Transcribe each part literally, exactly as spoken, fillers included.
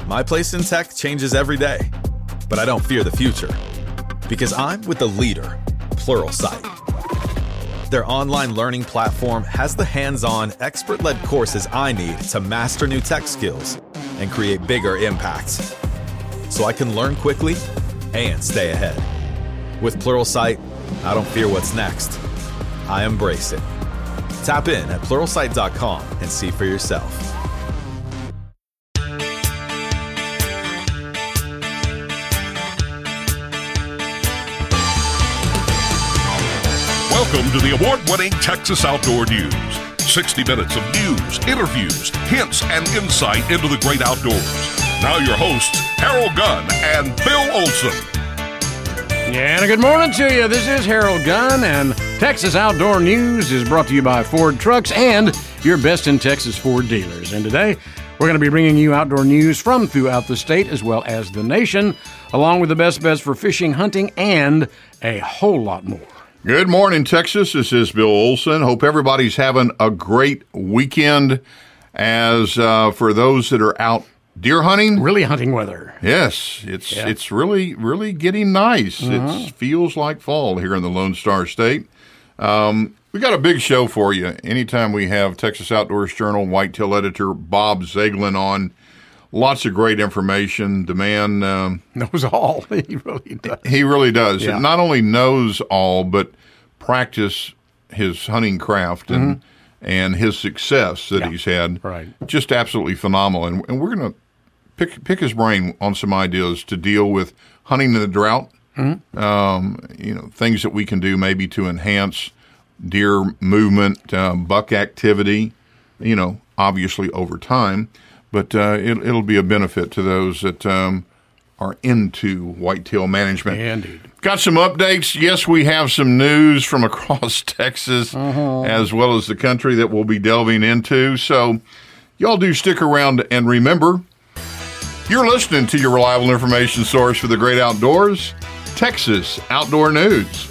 My place in tech changes every day, but I don't fear the future because I'm with the leader, Pluralsight. Their online learning platform has the hands-on, expert-led courses I need to master new tech skills and create bigger impacts, so I can learn quickly and stay ahead. With Pluralsight, I don't fear what's next. I embrace it. Tap in at pluralsight dot com and see for yourself. Welcome to the award-winning Texas Outdoor News. sixty minutes of news, interviews, hints, and insight into the great outdoors. Now your hosts, Harold Gunn and Bill Olson. Yeah, and a good morning to you. This is Harold Gunn, and Texas Outdoor News is brought to you by Ford Trucks and your best in Texas Ford dealers. And today, we're going to be bringing you outdoor news from throughout the state as well as the nation, along with the best bets for fishing, hunting, and a whole lot more. Good morning, Texas. This is Bill Olson. Hope everybody's having a great weekend. As uh, for those that are out deer hunting, really hunting weather. Yes, it's yeah. it's really really getting nice. Uh-huh. It feels like fall here in the Lone Star State. Um, we got a big show for you. Anytime we have Texas Outdoors Journal whitetail editor Bob Zaglin on. Lots of great information. The man um, knows all. He really does. He really does. Yeah. It not only knows all, but practice his hunting craft and mm-hmm. and his success that yeah. he's had. Right. Just absolutely phenomenal. And, and we're going to pick pick his brain on some ideas to deal with hunting in the drought. Mm-hmm. Um, you know, things that we can do maybe to enhance deer movement, um, buck activity. You know, obviously over time. But uh, it, it'll be a benefit to those that um, are into whitetail management. Yeah, indeed. Got some updates. Yes, we have some news from across Texas uh-huh. as well as the country that we'll be delving into. So y'all do stick around and remember, you're listening to your reliable information source for the great outdoors, Texas Outdoor News.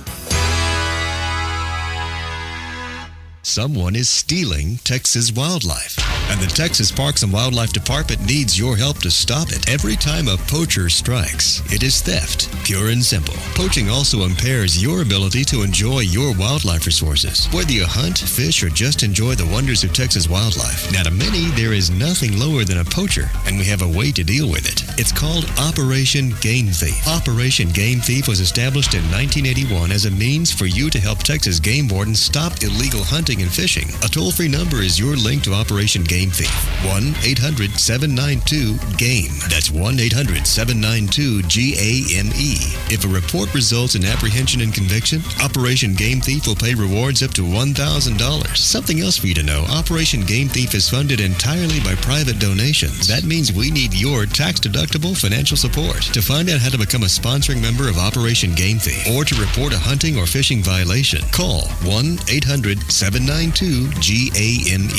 Someone is stealing Texas wildlife, and the Texas Parks and Wildlife Department needs your help to stop it. Every time a poacher strikes, it is theft, pure and simple. Poaching also impairs your ability to enjoy your wildlife resources. Whether you hunt, fish, or just enjoy the wonders of Texas wildlife, now to many, there is nothing lower than a poacher, and we have a way to deal with it. It's called Operation Game Thief. Operation Game Thief was established in nineteen eighty-one as a means for you to help Texas game wardens stop illegal hunting and fishing. A toll-free number is your link to Operation Game Thief. one eight hundred seven nine two GAME. That's one eight hundred seven nine two G A M E. If a report results in apprehension and conviction, Operation Game Thief will pay rewards up to one thousand dollars. Something else for you to know, Operation Game Thief is funded entirely by private donations. That means we need your tax-deductible financial support. To find out how to become a sponsoring member of Operation Game Thief or to report a hunting or fishing violation, call one eight hundred seven nine two G A M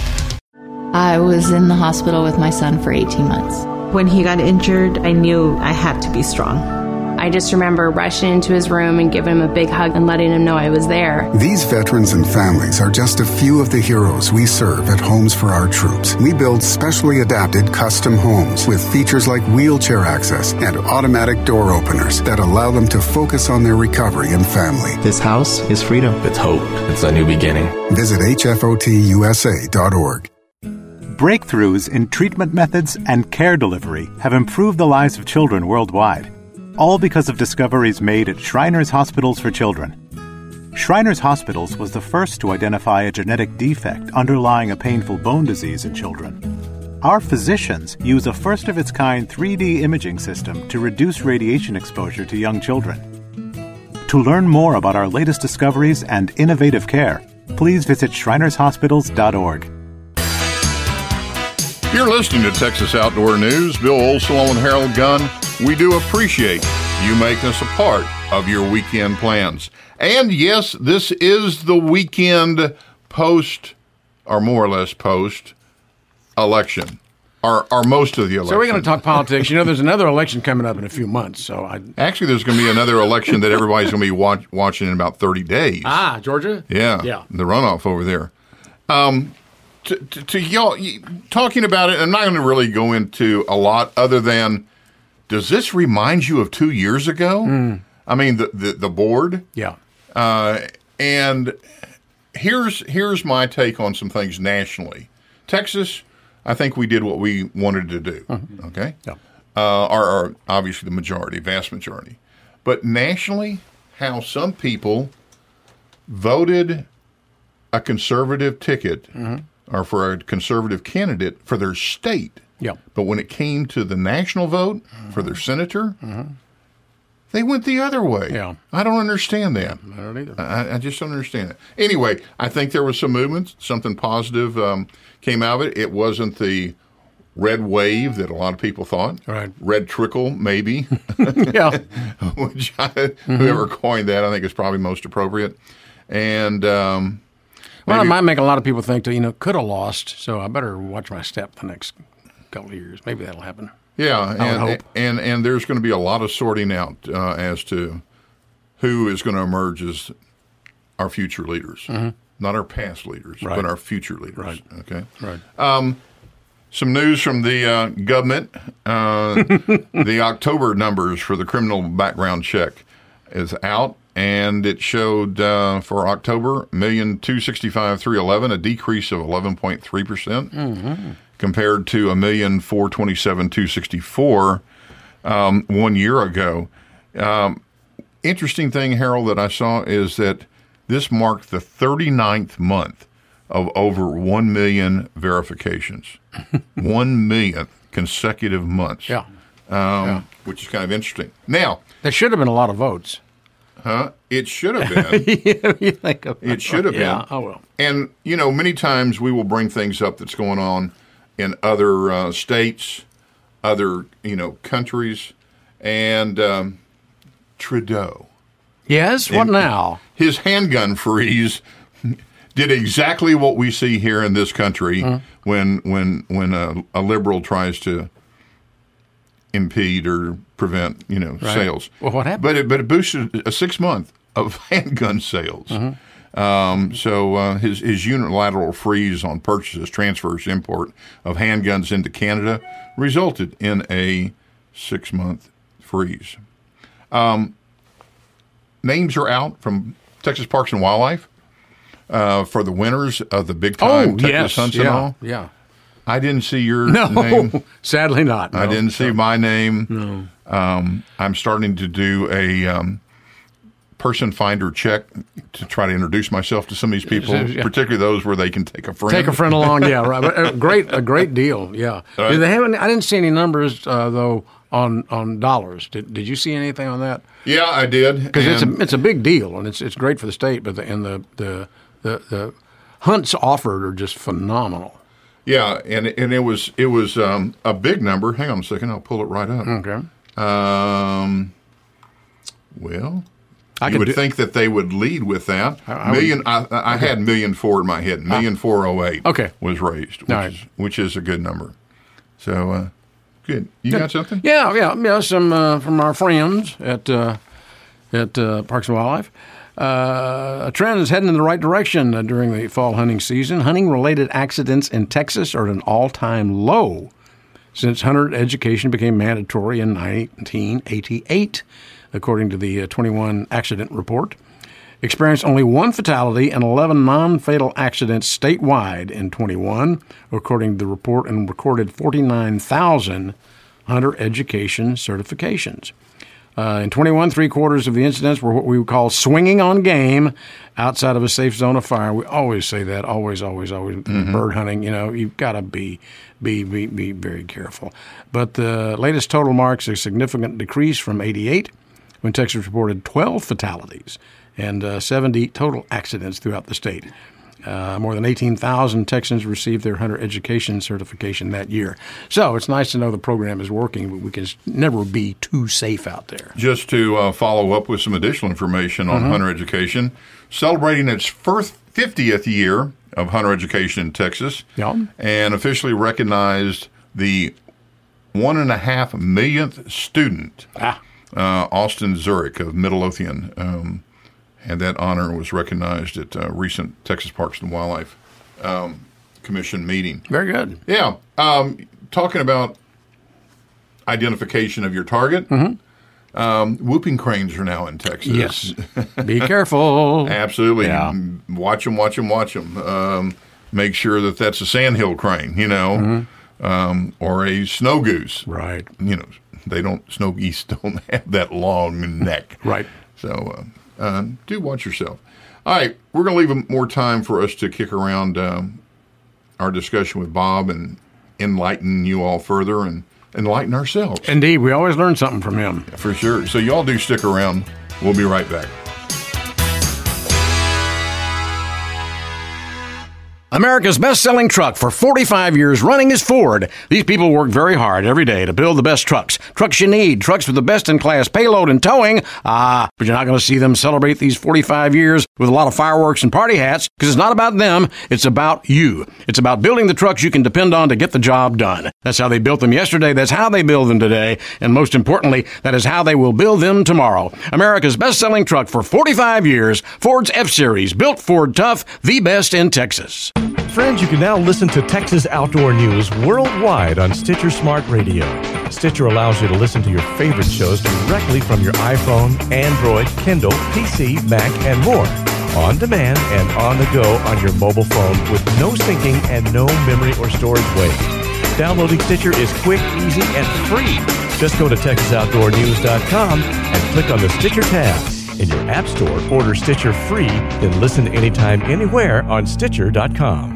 E. I was in the hospital with my son for eighteen months. When he got injured, I knew I had to be strong. I just remember rushing into his room and giving him a big hug and letting him know I was there. These veterans and families are just a few of the heroes we serve at Homes for Our Troops. We build specially adapted custom homes with features like wheelchair access and automatic door openers that allow them to focus on their recovery and family. This house is freedom. It's hope. It's a new beginning. Visit H F O T U S A dot org. Breakthroughs in treatment methods and care delivery have improved the lives of children worldwide, all because of discoveries made at Shriners Hospitals for Children. Shriners Hospitals was the first to identify a genetic defect underlying a painful bone disease in children. Our physicians use a first-of-its-kind three D imaging system to reduce radiation exposure to young children. To learn more about our latest discoveries and innovative care, please visit shriners hospitals dot org. You're listening to Texas Outdoor News. Bill Olson and Harold Gunn. We do appreciate you making us a part of your weekend plans. And yes, this is the weekend post, or more or less post, election. Or, or most of the election. So we're going to talk politics. You know, there's another election coming up in a few months. So I Actually, there's going to be another election that everybody's going to be watch, watching in about thirty days. Ah, Georgia? Yeah. Yeah. The runoff over there. Um, to, to, to y'all talking about it, I'm not going to really go into a lot other than, does this remind you of two years ago? Mm. I mean, the, the, the board. Yeah. Uh, and here's here's my take on some things nationally. Texas, I think we did what we wanted to do. Mm-hmm. Okay. Yeah. Uh, or, or obviously the majority, vast majority. But nationally, how some people voted a conservative ticket mm-hmm. or for a conservative candidate for their state. Yeah. But when it came to the national vote mm-hmm. for their senator, mm-hmm. they went the other way. Yeah. I don't understand that. I don't either. I, I just don't understand it. Anyway, I think there was some movement. Something positive um, came out of it. It wasn't the red wave that a lot of people thought. Right. Red trickle, maybe. Yeah. Which I, mm-hmm. whoever coined that, I think is probably most appropriate. And um, well, it might make a lot of people think that, you know, could have lost, so I better watch my step the next couple of years. Maybe that'll happen. Yeah, I and, would hope. and and there's going to be a lot of sorting out uh, as to who is going to emerge as our future leaders. Mm-hmm. Not our past leaders, right. but our future leaders. Right. Okay. Right. Um, some news from the uh, government. Uh, the October numbers for the criminal background check is out, and it showed uh, for October one million two hundred sixty-five thousand three hundred eleven, a decrease of eleven point three percent. Mm-hmm. Compared to one million four hundred twenty-seven thousand two hundred sixty-four um, one year ago. Um, interesting thing, Harold, that I saw is that this marked the thirty-ninth month of over one million verifications. one millionth consecutive months. Yeah. Um, yeah. Which is kind of interesting. Now, there should have been a lot of votes. Huh? It should have been. yeah, you think of it should have yeah. been. Oh, well. And, you know, many times we will bring things up that's going on in other uh, states, other, you know, countries, and um, Trudeau. Yes? What and now? His handgun freeze did exactly what we see here in this country mm. when when when a, a liberal tries to impede or prevent, you know, right. sales. Well, what happened? But it, but it boosted a six month of handgun sales. Mm-hmm. Um, so uh, his his unilateral freeze on purchases, transfers, import of handguns into Canada resulted in a six month freeze. Um, names are out from Texas Parks and Wildlife uh, for the winners of the big time oh, Texas yes. Hunts yeah. and all. Yeah. I didn't see your no, name. Sadly not. No. I didn't see no. my name. No. Um, I'm starting to do a um, person finder check to try to introduce myself to some of these people, yeah. particularly those where they can take a friend. Take a friend along, yeah, right. But a great, a great deal, yeah. Right. Did they have any, I didn't see any numbers uh, though on on dollars. Did Did you see anything on that? Yeah, I did. Because it's a it's a big deal and it's it's great for the state, but the and the the the, the hunts offered are just phenomenal. Yeah, and and it was it was um, a big number. Hang on a second, I'll pull it right up. Okay. Um. Well. I you would do, think that they would lead with that. I, I million. would, I, I okay. had million four in my head. Million ah. four oh eight. Okay. Was raised, which right. is which is a good number. So uh, good. You good. got something? Yeah, yeah, yeah. Some uh, from our friends at uh, at uh, Parks and Wildlife. Uh, a trend is heading in the right direction uh, during the fall hunting season. Hunting-related accidents in Texas are at an all-time low since hunter education became mandatory in nineteen eighty-eight. According to the uh, twenty-one accident report, experienced only one fatality and eleven non-fatal accidents statewide in twenty-one, according to the report, and recorded forty-nine thousand hunter education certifications. Uh, in twenty-one, three-quarters of the incidents were what we would call swinging on game outside of a safe zone of fire. We always say that, always, always, always. Mm-hmm. Bird hunting, you know, you've got to be, be, be, be very careful. But the latest total marks a significant decrease from eighty-eight, when Texas reported twelve fatalities and uh, seventy total accidents throughout the state. Uh, more than eighteen thousand Texans received their hunter education certification that year. So it's nice to know the program is working, but we can never be too safe out there. Just to uh, follow up with some additional information on mm-hmm. hunter education, celebrating its first fiftieth year of hunter education in Texas, yeah. and officially recognized the one and a half millionth student. Ah. Uh, Austin Zurich of Midlothian, um, and that honor was recognized at uh, recent Texas Parks and Wildlife um, commission meeting. Very good. Yeah. Um, talking about identification of your target, mm-hmm. um, whooping cranes are now in Texas. Yes. Be careful. Absolutely. Yeah. Watch them, watch them, watch them. Um, make sure that that's a sandhill crane, you know, mm-hmm. um, or a snow goose. Right. You know, they don't, snow geese don't have that long neck. Right. So uh, uh, do watch yourself. All right. We're going to leave more time for us to kick around um, our discussion with Bob and enlighten you all further and enlighten ourselves. Indeed. We always learn something from him. Yeah, for sure. So y'all do stick around. We'll be right back. America's best-selling truck for forty-five years running is Ford. These people work very hard every day to build the best trucks. Trucks you need, trucks with the best-in-class payload and towing. Ah, but you're not going to see them celebrate these forty-five years with a lot of fireworks and party hats, because it's not about them, it's about you. It's about building the trucks you can depend on to get the job done. That's how they built them yesterday, that's how they build them today, and most importantly, that is how they will build them tomorrow. America's best-selling truck for forty-five years, Ford's F-Series, built Ford tough, the best in Texas. Friends, you can now listen to Texas Outdoor News worldwide on Stitcher Smart Radio. Stitcher allows you to listen to your favorite shows directly from your iPhone, Android, Kindle, P C, Mac, and more. On demand and on the go on your mobile phone with no syncing and no memory or storage waste. Downloading Stitcher is quick, easy, and free. Just go to Texas Outdoor News dot com and click on the Stitcher tab. In your app store, order Stitcher free, then listen anytime, anywhere on Stitcher dot com.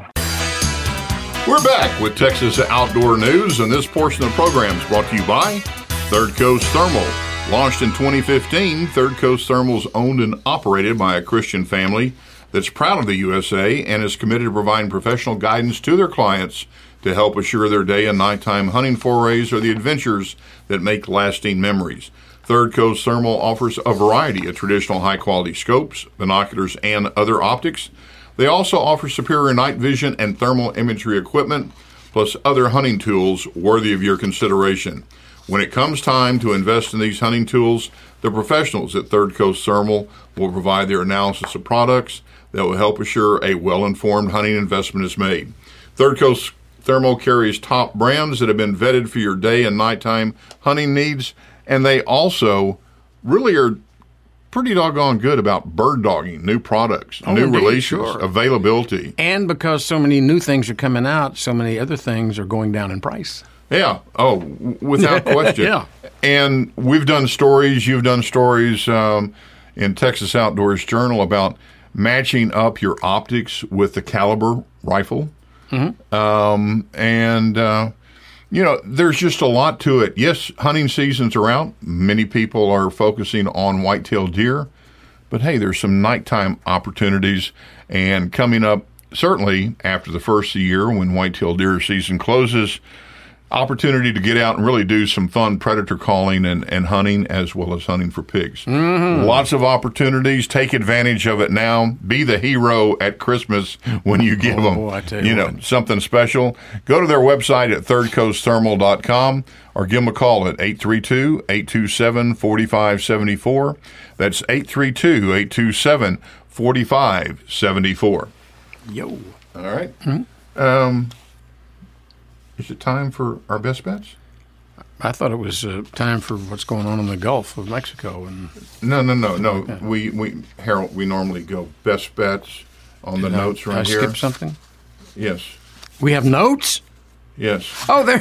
We're back with Texas Outdoor News, and this portion of the program is brought to you by Third Coast Thermal. Launched in twenty fifteen, Third Coast Thermal is owned and operated by a Christian family that's proud of the U S A and is committed to providing professional guidance to their clients to help assure their day and nighttime hunting forays are the adventures that make lasting memories. Third Coast Thermal offers a variety of traditional high-quality scopes, binoculars, and other optics. They also offer superior night vision and thermal imagery equipment, plus other hunting tools worthy of your consideration. When it comes time to invest in these hunting tools, the professionals at Third Coast Thermal will provide their analysis of products that will help assure a well-informed hunting investment is made. Third Coast Thermal carries top brands that have been vetted for your day and nighttime hunting needs, and they also really are pretty doggone good about bird dogging, new products, oh, new indeed, releases, sure. availability. And because so many new things are coming out, so many other things are going down in price. Yeah. Oh, without question. Yeah. And we've done stories, you've done stories um, in Texas Outdoors Journal about matching up your optics with the caliber rifle. Mm-hmm. Um, and, uh, you know, there's just a lot to it. Yes, hunting seasons are out. Many people are focusing on whitetail deer. But, hey, there's some nighttime opportunities. And coming up, certainly after the first of the year when whitetail deer season closes, opportunity to get out and really do some fun predator calling and, and hunting as well as hunting for pigs. Mm-hmm. Lots of opportunities. Take advantage of it now. Be the hero at Christmas when you give oh, them I tell you, you know, what. something special. Go to their website at third coast thermal dot com or give them a call at eight three two, eight two seven, four five seven four. That's eight three two, eight two seven, four five seven four. Yo. All right. Mm-hmm. Um, is it time for our best bets? I thought it was uh, time for what's going on in the Gulf of Mexico. And no, no, no, no. Okay. We, we, Harold, we normally go best bets on the Did notes I, right I here. skip something? Yes. We have notes? Yes. Oh, there.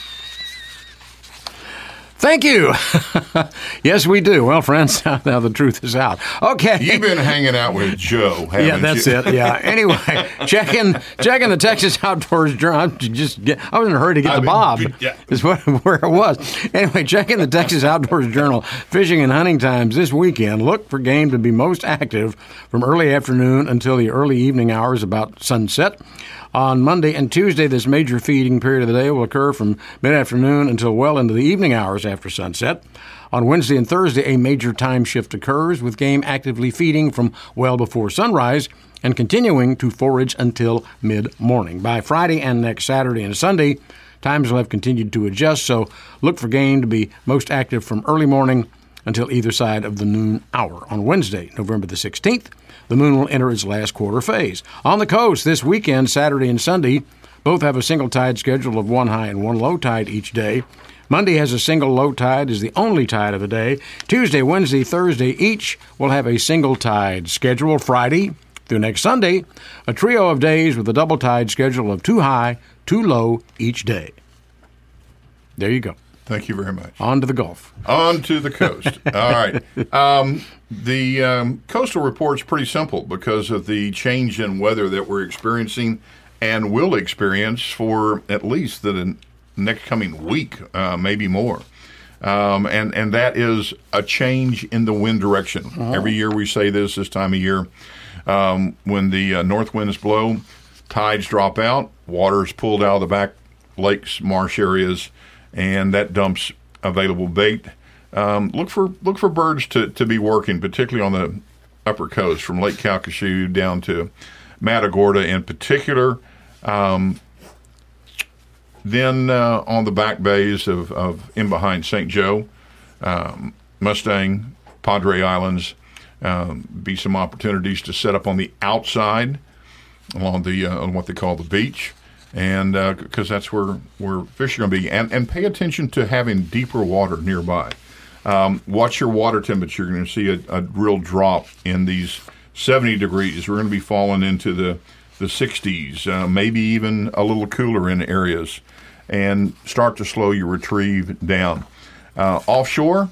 Thank you. Yes, we do. Well, friends, now the truth is out. Okay. You've been hanging out with Joe, haven't Yeah, that's you? it. Yeah. Anyway, checking checking the Texas Outdoors Journal. Just get, I was in a hurry to get I to mean, Bob. yeah. Is what, where it was. Anyway, checking the Texas Outdoors Journal fishing and hunting times this weekend. Look for game to be most active from early afternoon until the early evening hours about sunset. On Monday and Tuesday, this major feeding period of the day will occur from mid-afternoon until well into the evening hours after sunset. On Wednesday and Thursday, a major time shift occurs, with game actively feeding from well before sunrise and continuing to forage until mid-morning. By Friday and next Saturday and Sunday, times will have continued to adjust, so look for game to be most active from early morning until either side of the noon hour. On Wednesday, November the sixteenth, the moon will enter its last quarter phase. On the coast this weekend, Saturday and Sunday, both have a single tide schedule of one high and one low tide each day. Monday has a single low tide as the only tide of the day. Tuesday, Wednesday, Thursday each will have a single tide schedule. Friday through next Sunday, a trio of days with a double tide schedule of two high, two low each day. There you go. Thank you very much. On to the Gulf. On to the coast. All right. Um, the um, coastal report's pretty simple because of the change in weather that we're experiencing and will experience for at least the next coming week, uh, maybe more. Um, and, and that is a change in the wind direction. Uh-huh. Every year we say this this time of year. Um, when the uh, north winds blow, tides drop out, water's pulled out of the back lakes, marsh areas, and that dumps available bait. Um, look for look for birds to, to be working, particularly on the upper coast, from Lake Calcasieu down to Matagorda in particular. Um, then uh, on the back bays of, of in behind Saint Joe, um, Mustang, Padre Islands, um, be some opportunities to set up on the outside along the uh, on what they call the beach. And because uh, that's where, where fish are going to be. And, and pay attention to having deeper water nearby. Um, watch your water temperature. You're going to see a, a real drop in these seventy degrees. We're going to be falling into the, the sixties, uh, maybe even a little cooler in areas, and start to slow your retrieve down. Uh, offshore,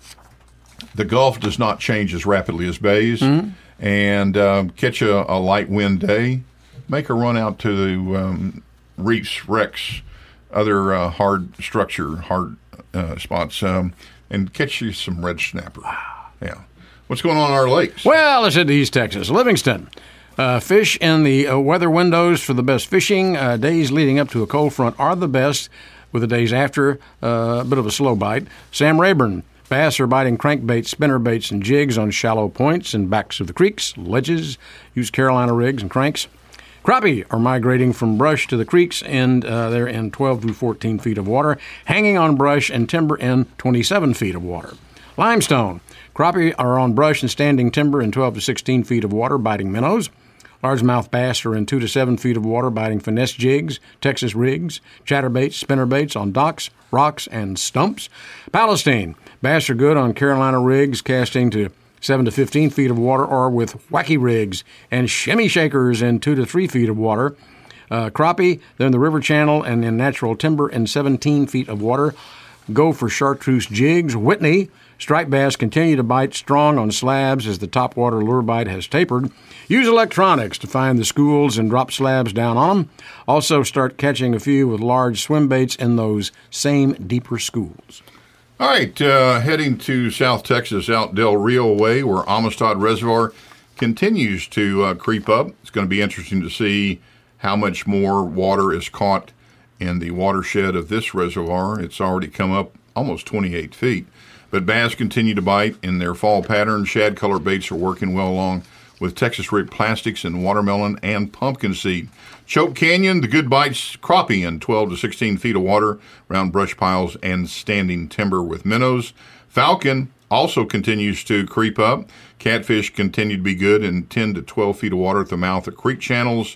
the Gulf does not change as rapidly as bays. Mm-hmm. And um, catch a, a light wind day. Make a run out to the um, reefs, wrecks, other uh, hard structure, hard uh, spots, um, and catch you some red snapper. Yeah. What's going on in our lakes? Well, let's head to East Texas. Livingston. Uh, fish in the uh, weather windows for the best fishing. Uh, days leading up to a cold front are the best, with the days after uh, a bit of a slow bite. Sam Rayburn. Bass are biting crankbaits, spinnerbaits, and jigs on shallow points and backs of the creeks, ledges. Use Carolina rigs and cranks. Crappie are migrating from brush to the creeks, and uh, they're in twelve to fourteen feet of water, hanging on brush and timber in twenty-seven feet of water. Limestone. Crappie are on brush and standing timber in twelve to sixteen feet of water, biting minnows. Largemouth bass are in two to seven feet of water, biting finesse jigs, Texas rigs, chatterbaits, spinnerbaits on docks, rocks, and stumps. Palestine. Bass are good on Carolina rigs, casting to seven to fifteen feet of water, or with wacky rigs and shimmy shakers in two to three feet of water. Uh, crappie, they're in the river channel and in natural timber in seventeen feet of water. Go for chartreuse jigs. Whitney, striped bass continue to bite strong on slabs as the topwater lure bite has tapered. Use electronics to find the schools and drop slabs down on them. Also start catching a few with large swim baits in those same deeper schools. All right, uh, heading to South Texas, out Del Rio way, where Amistad Reservoir continues to uh, creep up. It's going to be interesting to see how much more water is caught in the watershed of this reservoir. It's already come up almost twenty-eight feet. But bass continue to bite in their fall pattern. Shad color baits are working well along with Texas Rig plastics and watermelon and pumpkin seed. Choke Canyon, the good bites, crappie in twelve to sixteen feet of water around brush piles and standing timber with minnows. Falcon also continues to creep up. Catfish continue to be good in ten to twelve feet of water at the mouth of creek channels.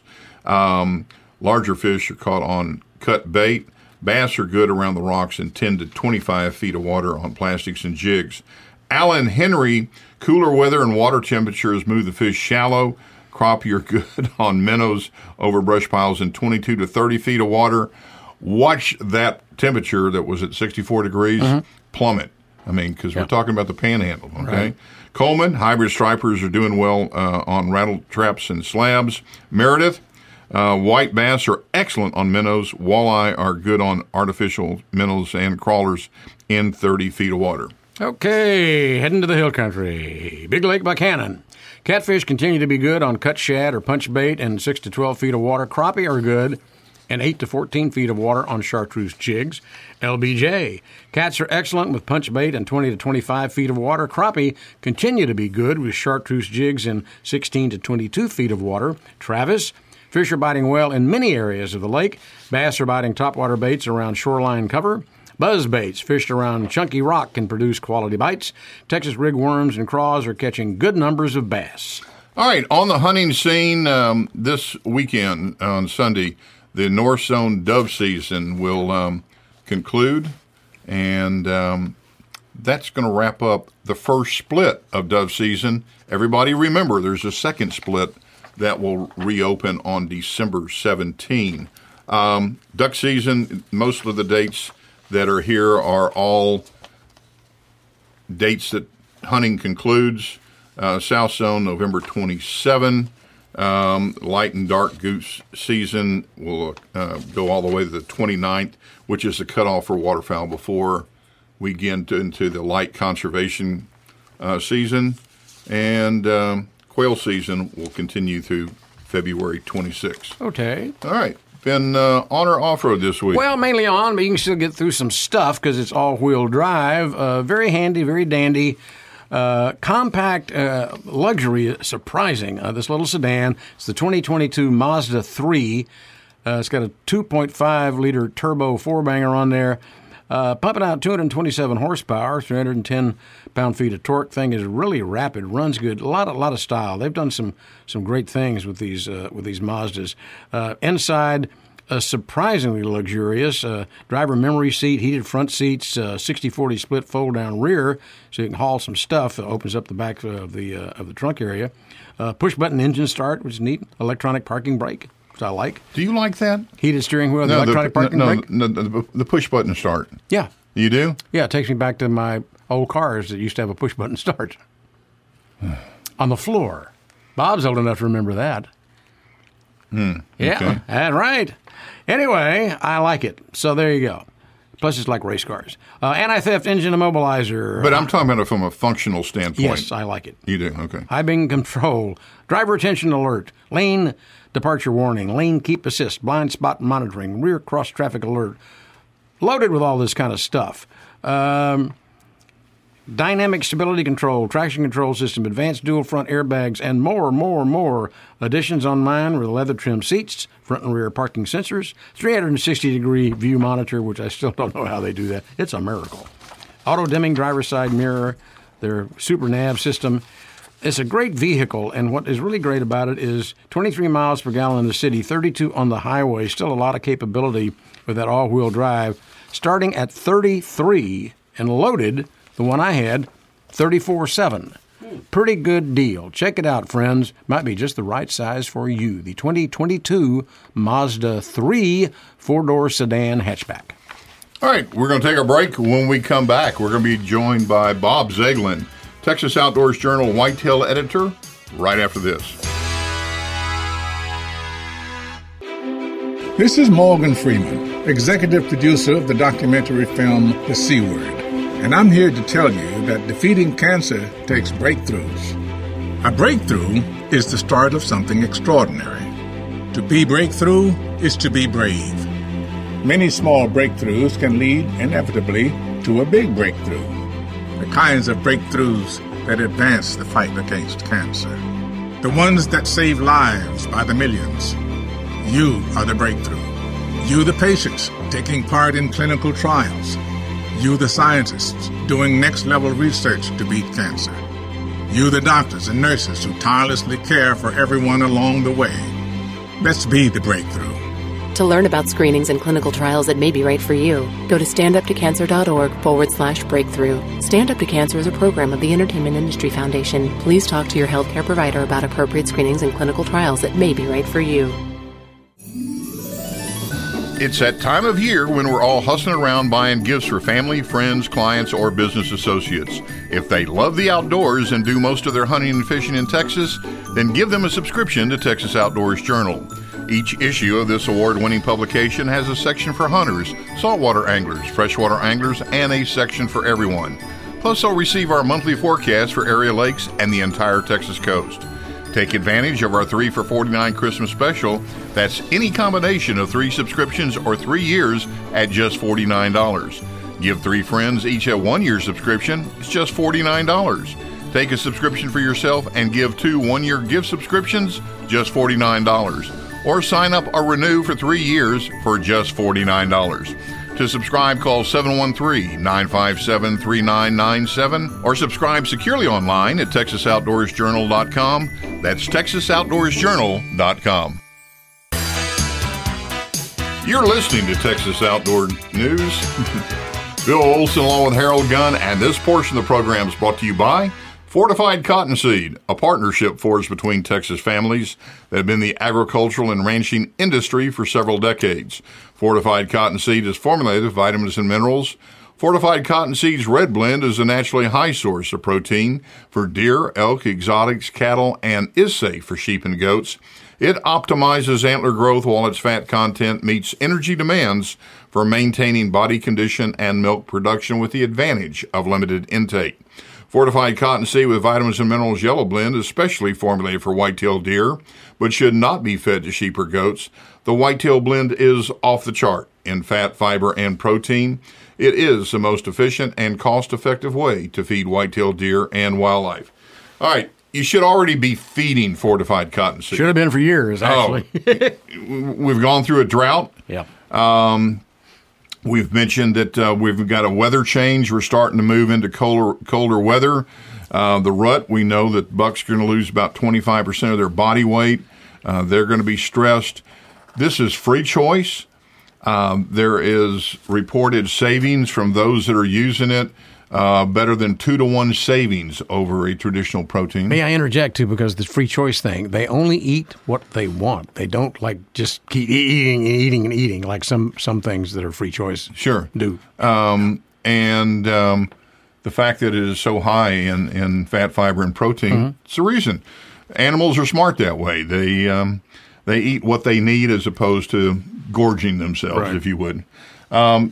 Um, larger fish are caught on cut bait. Bass are good around the rocks in ten to twenty-five feet of water on plastics and jigs. Allen Henry, cooler weather and water temperatures move the fish shallow. Crappie are good on minnows over brush piles in twenty-two to thirty feet of water. Watch that temperature that was at sixty-four degrees mm-hmm. plummet. I mean, because yep. we're talking about the panhandle, okay? Right. Coleman, hybrid stripers are doing well uh, on rattle traps and slabs. Meredith, uh, white bass are excellent on minnows. Walleye are good on artificial minnows and crawlers in thirty feet of water. Okay, heading to the hill country. Big Lake Buchanan. Catfish continue to be good on cut shad or punch bait in six to twelve feet of water. Crappie are good in eight to fourteen feet of water on chartreuse jigs. L B J. Cats are excellent with punch bait in twenty to twenty-five feet of water. Crappie continue to be good with chartreuse jigs in sixteen to twenty-two feet of water. Travis. Fish are biting well in many areas of the lake. Bass are biting topwater baits around shoreline cover. Buzz baits fished around Chunky Rock can produce quality bites. Texas rig worms and craws are catching good numbers of bass. All right, on the hunting scene um, this weekend on Sunday, the North Zone dove season will um, conclude, and um, that's going to wrap up the first split of dove season. Everybody remember, there's a second split that will reopen on December seventeenth. Um, duck season, most of the dates that are here are all dates that hunting concludes. Uh, South Zone, November twenty-seventh. Um, light and dark goose season will uh, go all the way to the twenty-ninth, which is the cutoff for waterfowl before we get into, into the light conservation uh, season. And um, quail season will continue through February twenty-sixth. Okay. All right. Been uh, on or off-road this week? Well, mainly on, but you can still get through some stuff because it's all-wheel drive. Uh, very handy, very dandy. Uh, compact uh, luxury, surprising. Uh, this little sedan. It's the twenty twenty-two Mazda three. Uh, it's got a two point five liter turbo four-banger on there. Uh, pumping out two hundred twenty-seven horsepower, three hundred ten pound-feet of torque. Thing is really rapid, runs good, a lot, a lot of style. They've done some some great things with these uh, with these Mazdas. Uh, inside, uh, surprisingly luxurious. Uh, driver memory seat, heated front seats, uh, sixty forty split fold-down rear, so you can haul some stuff. It opens up the back of the uh, of the trunk area. Uh, push-button engine start, which is neat. Electronic parking brake, which I like. Do you like that? Heated steering wheel, no, electronic the, parking no, brake? No, the, the push-button start. Yeah. You do? Yeah, it takes me back to my old cars that used to have a push-button start. On the floor. Bob's old enough to remember that. Hmm. Yeah, okay. That's right. Anyway, I like it. So there you go. Plus, it's like race cars. Uh, anti-theft engine immobilizer. But I'm talking about it from a functional standpoint. Yes, I like it. You do? Okay. High beam control, driver attention alert, lane departure warning, lane keep assist, blind spot monitoring, rear cross traffic alert. Loaded with all this kind of stuff. Um, dynamic stability control, traction control system, advanced dual front airbags, and more, more, more. Additions on mine were the leather trim seats, front and rear parking sensors, three hundred sixty degree view monitor, which I still don't know how they do that. It's a miracle. Auto dimming driver's side mirror, their super nav system. It's a great vehicle, and what is really great about it is twenty-three miles per gallon in the city, thirty-two on the highway, still a lot of capability with that all-wheel drive, starting at thirty-three and loaded, the one I had, thirty-four seven. Pretty good deal. Check it out, friends. Might be just the right size for you. The twenty twenty-two Mazda three four-door sedan hatchback. All right, we're going to take a break. When we come back, we're going to be joined by Bob Zeglin, Texas Outdoors Journal Whitetail Editor, right after this. This is Morgan Freeman, executive producer of the documentary film The C Word, and I'm here to tell you that defeating cancer takes breakthroughs. A breakthrough is the start of something extraordinary. To be breakthrough is to be brave. Many small breakthroughs can lead inevitably to a big breakthrough. The kinds of breakthroughs that advance the fight against cancer. The ones that save lives by the millions. You are the breakthrough. You the patients taking part in clinical trials. You the scientists doing next-level research to beat cancer. You the doctors and nurses who tirelessly care for everyone along the way. Let's be the breakthrough. To learn about screenings and clinical trials that may be right for you, go to standuptocancer.org forward slash breakthrough. Stand Up to Cancer is a program of the Entertainment Industry Foundation. Please talk to your healthcare provider about appropriate screenings and clinical trials that may be right for you. It's that time of year when we're all hustling around buying gifts for family, friends, clients, or business associates. If they love the outdoors and do most of their hunting and fishing in Texas, then give them a subscription to Texas Outdoors Journal. Each issue of this award-winning publication has a section for hunters, saltwater anglers, freshwater anglers, and a section for everyone. Plus, they'll receive our monthly forecast for area lakes and the entire Texas coast. Take advantage of our three for forty-nine Christmas special. That's any combination of three subscriptions or three years at just forty-nine dollars. Give three friends each a one-year subscription. It's just forty-nine dollars. Take a subscription for yourself and give two one-year gift subscriptions, just forty-nine dollars. Or sign up or renew for three years for just forty-nine dollars. To subscribe, call seven one three, nine five seven, three nine nine seven or subscribe securely online at texas outdoors journal dot com. That's texas outdoors journal dot com. You're listening to Texas Outdoor News. Bill Olson along with Harold Gunn, and this portion of the program is brought to you by Fortified Cottonseed, a partnership forged between Texas families that have been in the agricultural and ranching industry for several decades. Fortified Cottonseed is formulated with vitamins and minerals. Fortified Cottonseed's Red Blend is a naturally high source of protein for deer, elk, exotics, cattle, and is safe for sheep and goats. It optimizes antler growth while its fat content meets energy demands for maintaining body condition and milk production with the advantage of limited intake. Fortified Cottonseed with vitamins and minerals yellow blend is specially formulated for whitetail deer, but should not be fed to sheep or goats. The whitetail blend is off the chart in fat, fiber, and protein. It is the most efficient and cost-effective way to feed whitetail deer and wildlife. All right, you should already be feeding Fortified Cottonseed. Should have been for years, actually. Oh, we've gone through a drought. Yeah. Um, We've mentioned that uh, we've got a weather change. We're starting to move into colder, colder weather. Uh, the rut, we know that bucks are going to lose about twenty-five percent of their body weight. Uh, they're going to be stressed. This is free choice. Um, there is reported savings from those that are using it, uh, better than two to one savings over a traditional protein. May I interject too, because the free choice thing, they only eat what they want. They don't like just keep eating and eating and eating like some, some things that are free choice sure do. Um, and um, the fact that it is so high in, in fat, fiber, and protein, mm-hmm. it's the reason. Animals are smart that way. They um, they eat what they need as opposed to gorging themselves, right. if you would. Um,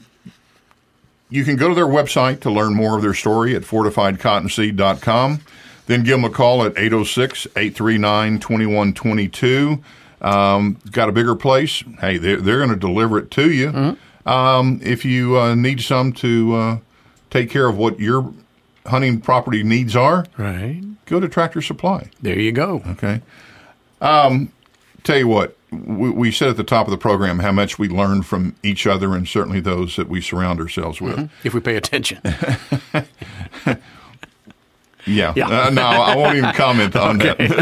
you can go to their website to learn more of their story at fortified cottonseed dot com. Then give them a call at eight oh six, eight three nine, two one two two. Um, got a bigger place? Hey, they're, they're going to deliver it to you. Mm-hmm. Um, if you uh, need some to uh, take care of what your hunting property needs are, right, go to Tractor Supply. There you go. Okay. Um, tell you what, we, we said at the top of the program how much we learn from each other and certainly those that we surround ourselves with. Mm-hmm. If we pay attention. Yeah. yeah. Uh, no, I won't even comment on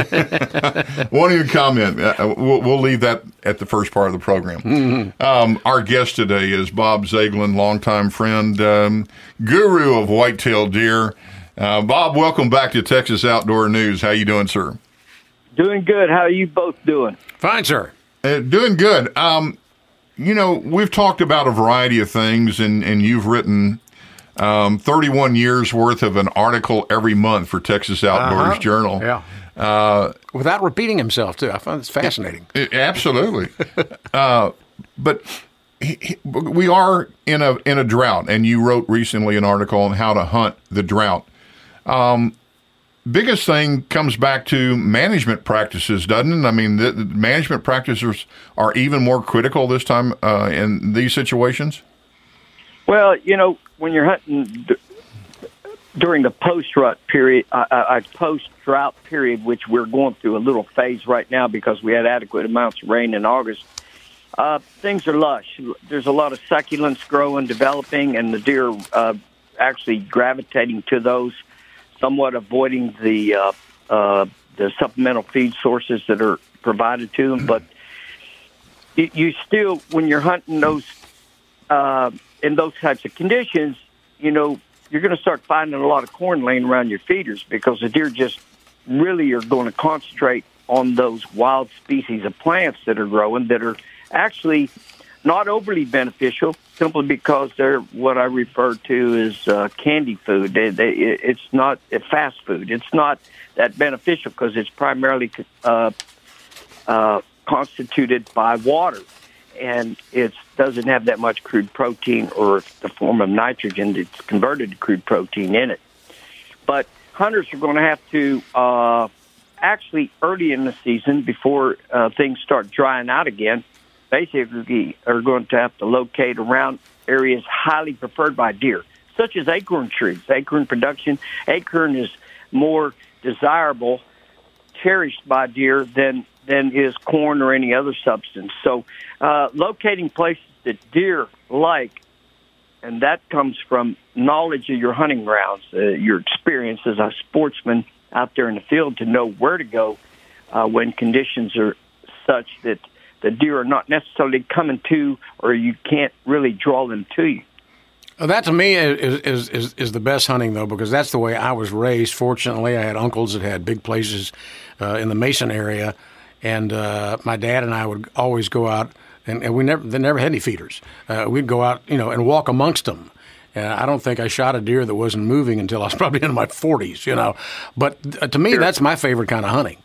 that. Won't even comment. Uh, we'll, we'll leave that at the first part of the program. Mm-hmm. Um, our guest today is Bob Zaglin, longtime friend, um, guru of whitetail deer. Uh, Bob, welcome back to Texas Outdoor News. How you doing, sir? Doing good. How are you both doing? Fine, sir. Uh, doing good. Um, you know, we've talked about a variety of things, and, and you've written um, thirty-one years worth of an article every month for Texas Outdoors uh-huh. Journal. Yeah. Uh, Without repeating himself, too. I find this fascinating. It, it, absolutely. uh, but he, he, we are in a in a drought, and you wrote recently an article on how to hunt the drought. Um, biggest thing comes back to management practices, doesn't it? I mean, the, the management practices are even more critical this time uh, in these situations. Well, you know, when you're hunting d- during the post-rut period, uh, uh, post-drought period, which we're going through a little phase right now because we had adequate amounts of rain in August, uh, things are lush. There's a lot of succulents growing, developing, and the deer uh, actually gravitating to those, somewhat avoiding the uh, uh, the supplemental feed sources that are provided to them. But you, you still, when you're hunting those uh, in those types of conditions, you know, you're going to start finding a lot of corn laying around your feeders because the deer just really are going to concentrate on those wild species of plants that are growing that are actually not overly beneficial, simply because they're what I refer to as uh, candy food. They, they, it's not a fast food. It's not that beneficial because it's primarily uh, uh, constituted by water, and it doesn't have that much crude protein or the form of nitrogen that's converted to crude protein in it. But hunters are going to have to uh, actually early in the season, before uh, things start drying out again, basically are going to have to locate around areas highly preferred by deer, such as acorn trees. Acorn production, acorn is more desirable, cherished by deer than than is corn or any other substance. So uh, locating places that deer like and that comes from knowledge of your hunting grounds, uh, your experience as a sportsman out there in the field to know where to go uh, when conditions are such that the deer are not necessarily coming to, or you can't really draw them to you. Well, that to me is, is is is the best hunting, though, because that's the way I was raised. Fortunately, I had uncles that had big places uh, in the Mason area, and uh, my dad and I would always go out, and, and we never they never had any feeders. Uh, we'd go out, you know, and walk amongst them. And I don't think I shot a deer that wasn't moving until I was probably in my forties, you know. But uh, to me, that's my favorite kind of hunting.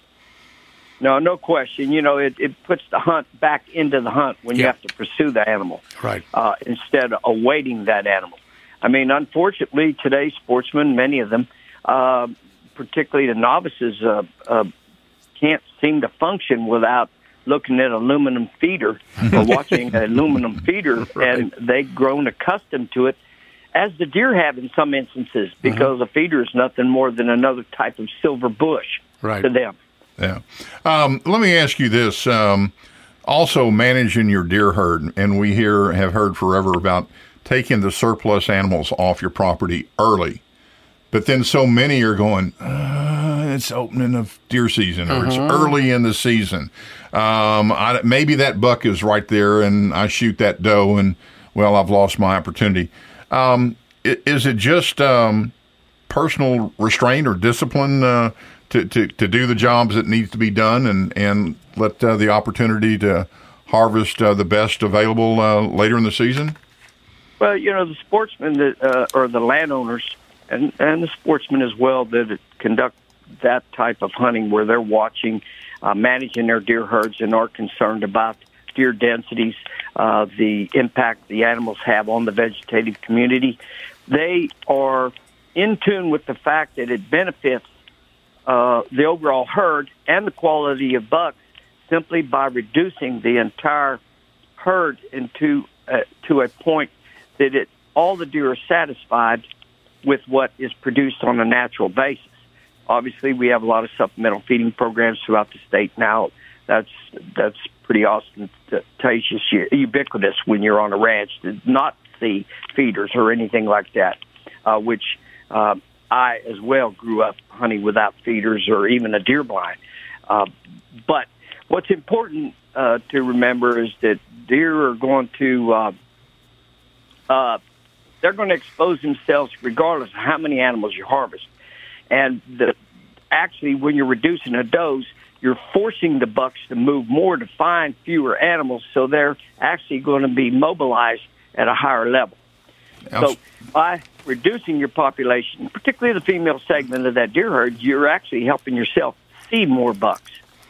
No, no question. You know, it, it puts the hunt back into the hunt when you Yeah. have to pursue the animal, Right. uh, instead of awaiting that animal. I mean, unfortunately, today's sportsmen, many of them, uh, particularly the novices, uh, uh, can't seem to function without looking at aluminum feeder or watching an aluminum feeder, Right. and they've grown accustomed to it, as the deer have in some instances, because a feeder is nothing more than another type of silver bush Right. to them. Yeah. Um, let me ask you this. Um, also, managing your deer herd, and we here have heard forever about taking the surplus animals off your property early. But then so many are going, uh, it's opening of deer season, or it's Mhm. early in the season. Um, I, maybe that buck is right there, and I shoot that doe, and, well, I've lost my opportunity. Um, i- is it just um, personal restraint or discipline uh, to, to, to do the jobs that needs to be done and, and let uh, the opportunity to harvest uh, the best available uh, later in the season? Well, you know, the sportsmen that, uh, or the landowners and, and the sportsmen as well that conduct that type of hunting where they're watching, uh, managing their deer herds and are concerned about deer densities, uh, the impact the animals have on the vegetative community. They are in tune with the fact that it benefits uh, the overall herd and the quality of bucks simply by reducing the entire herd into uh, to a point that it all the deer are satisfied with what is produced on a natural basis. Obviously, we have a lot of supplemental feeding programs throughout the state now. That's that's pretty ostentatious, ubiquitous when you're on a ranch to not see feeders or anything like that, uh, which uh, I as well grew up hunting without feeders or even a deer blind. Uh, but what's important uh, to remember is that deer are going to uh, uh, they're going to expose themselves regardless of how many animals you harvest. And the, actually, when you're reducing a dose, you're forcing the bucks to move more to find fewer animals, so they're actually going to be mobilized at a higher level. So by reducing your population, particularly the female segment of that deer herd, you're actually helping yourself see more bucks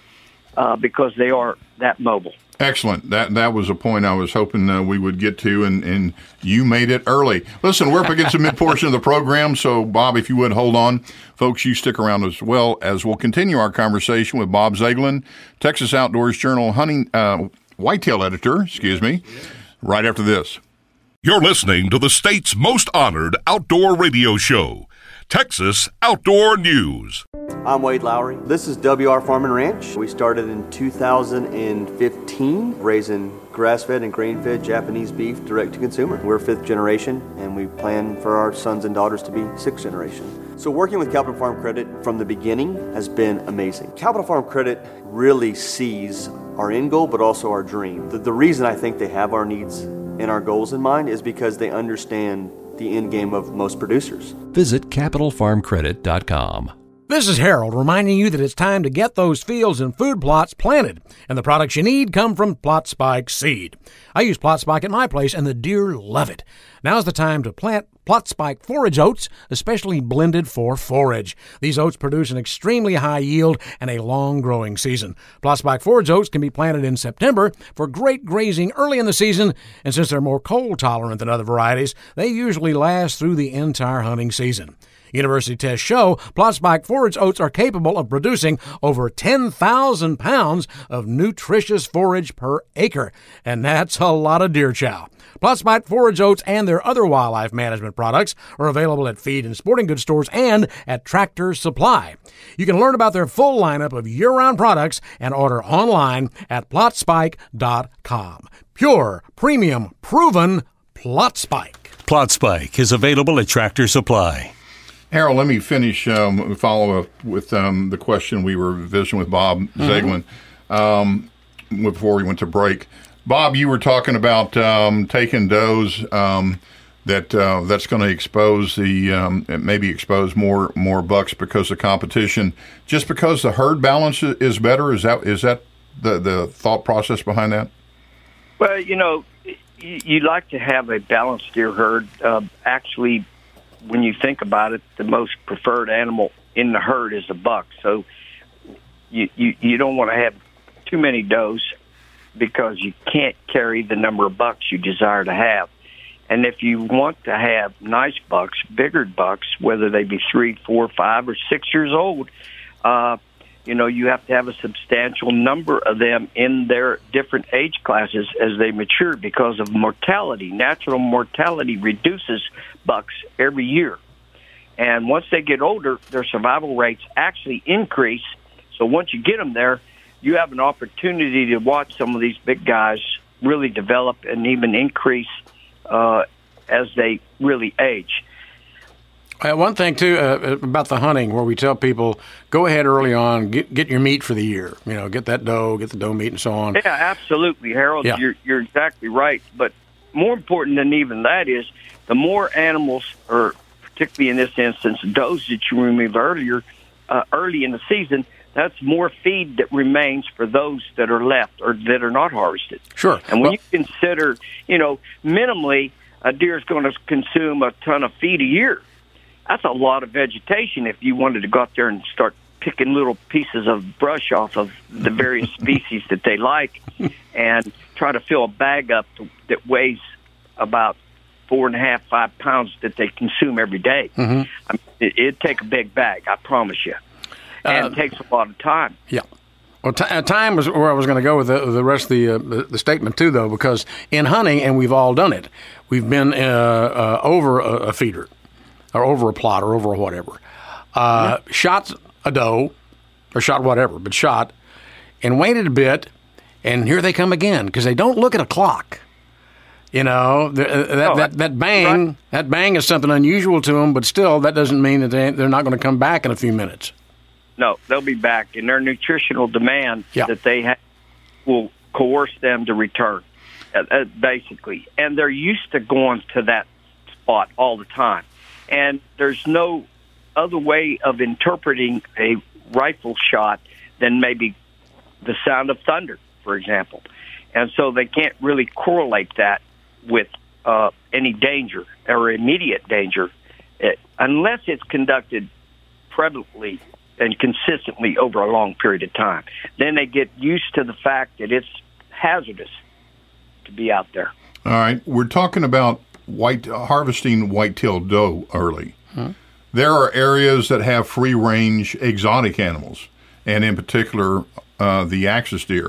uh, because they are that mobile. Excellent. That that was a point I was hoping uh, we would get to, and, and you made it early. Listen, we're up against the mid-portion of the program, so, Bob, if you would, hold on. Folks, you stick around as well as we'll continue our conversation with Bob Zagelin, Texas Outdoors Journal hunting uh, whitetail editor, excuse me, right after this. You're listening to the state's most honored outdoor radio show, Texas Outdoor News. I'm Wade Lowry. This is W R Farm and Ranch. We started in two thousand fifteen raising grass-fed and grain-fed Japanese beef direct to consumer. We're fifth generation, and we plan for our sons and daughters to be sixth generation. So working with Capital Farm Credit from the beginning has been amazing. Capital Farm Credit really sees our end goal, but also our dream. The, the reason I think they have our needs and our goals in mind is because they understand the end game of most producers. Visit capital farm credit dot com. This is Harold reminding you that it's time to get those fields and food plots planted, and the products you need come from Plot Spike Seed. I use Plot Spike at my place, and the deer love it. Now's the time to plant Plot Spike forage oats, especially blended for forage. These oats produce an extremely high yield and a long growing season. Plot Spike forage oats can be planted in September for great grazing early in the season, and since they're more cold tolerant than other varieties, they usually last through the entire hunting season. University tests show Plot Spike forage oats are capable of producing over ten thousand pounds of nutritious forage per acre, and that's a lot of deer chow. Plot Spike forage oats and their other wildlife management products are available at feed and sporting goods stores and at Tractor Supply. You can learn about their full lineup of year-round products and order online at plot spike dot com. Pure, premium, proven Plot Spike. Plot Spike is available at Tractor Supply. Harold, let me finish, um, follow up with um, the question we were visiting with Bob mm-hmm. Zeglin um, before we went to break. Bob, you were talking about um, taking does um, that uh, that's going to expose the um, maybe expose more more bucks because of competition, just because the herd balance is better. Is that is that the the thought process behind that? Well, you know, you, you like to have a balanced deer herd. Uh, actually, when you think about it, the most preferred animal in the herd is a buck. So you you, you don't want to have too many does because you can't carry the number of bucks you desire to have. And if you want to have nice bucks, bigger bucks, whether they be three, four, five, or six years old, uh, you know, you have to have a substantial number of them in their different age classes as they mature because of mortality. Natural mortality reduces bucks every year. And once they get older, their survival rates actually increase. So once you get them there, you have an opportunity to watch some of these big guys really develop and even increase uh, as they really age. Uh, one thing, too, uh, about the hunting, where we tell people, go ahead early on, get get your meat for the year. You know, get that doe, get the doe meat and so on. Yeah, absolutely, Harold. Yeah. You're, you're exactly right. But more important than even that is the more animals, or particularly in this instance, does that you remove earlier, uh, early in the season, that's more feed that remains for those that are left or that are not harvested. Sure. And when well, you consider, you know, minimally a deer is going to consume a ton of feed a year. That's a lot of vegetation if you wanted to go out there and start picking little pieces of brush off of the various species that they like and try to fill a bag up to, that weighs about four and a half, five pounds that they consume every day. Mm-hmm. I mean, it, it'd take a big bag, I promise you. And Uh, it takes a lot of time. Yeah. Well, t- uh, time was where I was going to go with the, the rest of the, uh, the the statement, too, though, because in hunting, and we've all done it, we've been uh, uh, over a, a feeder or over a plot or over a whatever. Uh, yeah. Shot a doe, or shot whatever, but shot, and waited a bit, and here they come again, because they don't look at a clock. You know, the, uh, that, oh, that that bang, right. that bang is something unusual to them, but still, that doesn't mean that they, they're not going to come back in a few minutes. No, they'll be back, and their nutritional demand yeah. that they have will coerce them to return, uh, uh, basically. And they're used to going to that spot all the time. And there's no other way of interpreting a rifle shot than maybe the sound of thunder, for example. And so they can't really correlate that with uh, any danger or immediate danger it, unless it's conducted prevalently and consistently over a long period of time. Then they get used to the fact that it's hazardous to be out there. All right. We're talking about white uh, harvesting whitetail doe early. Hmm. There are areas that have free-range exotic animals, and in particular, uh, the axis deer.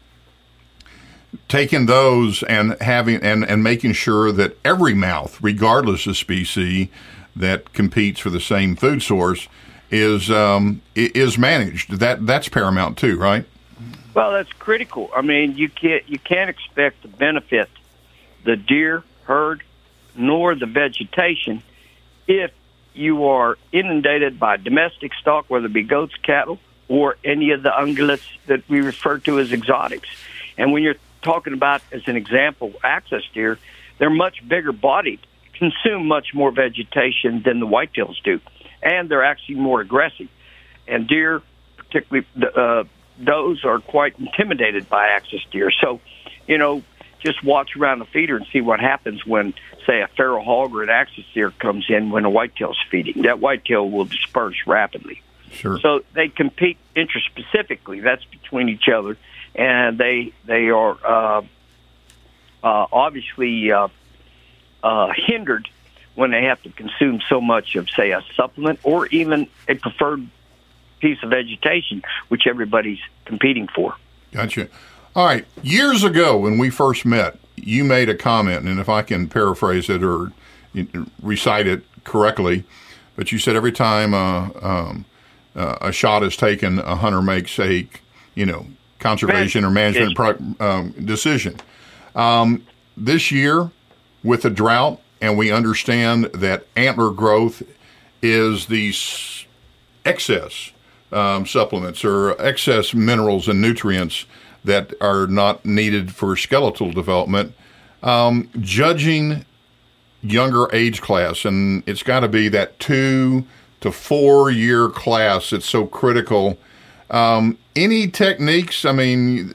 Taking those and having and, and making sure that every mouth, regardless of species, that competes for the same food source, is um, is managed. That that's paramount too, right? Well, that's critical. I mean, you can't you can't expect to benefit the deer herd nor the vegetation if you are inundated by domestic stock, whether it be goats, cattle, or any of the ungulates that we refer to as exotics. And when you're talking about, as an example, axis deer, they're much bigger bodied, consume much more vegetation than the whitetails do. And they're actually more aggressive. And deer, particularly uh, does, are quite intimidated by axis deer. So, you know, just watch around the feeder and see what happens when, say, a feral hog or an axis deer comes in when a whitetail's feeding. That whitetail will disperse rapidly. Sure. So they compete interspecifically. That's between each other. And they they are uh, uh, obviously uh, uh, hindered when they have to consume so much of, say, a supplement or even a preferred piece of vegetation, which everybody's competing for. Gotcha. All right. Years ago when we first met, you made a comment, and if I can paraphrase it or recite it correctly, but you said every time uh, um, uh, a shot is taken, a hunter makes a, you know, conservation or management pro- um, decision. Um, this year, with the drought, and we understand that antler growth is the s- excess um, supplements or excess minerals and nutrients that are not needed for skeletal development. Um, judging younger age class, and it's got to be that two to four year class. It's so critical. Um, any techniques? I mean,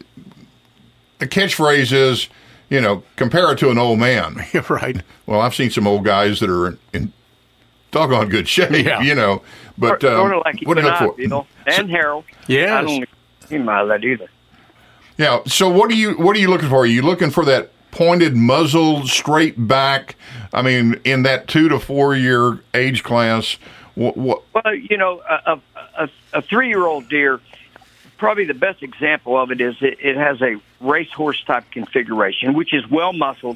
the catchphrase is, you know, compare it to an old man. Right. Well, I've seen some old guys that are in doggone good shape, Yeah. you know. But sort, um, sort of like what you to and look I, for? Bill, and Harold. Yes. I don't think about that either. Yeah. So what are you what are you looking for? Are you looking for that pointed muzzle, straight back? I mean, in that two to four year age class, what? what Well, you know, a, a, a three-year-old deer, probably the best example of it is it, it has a racehorse type configuration, which is well muscled,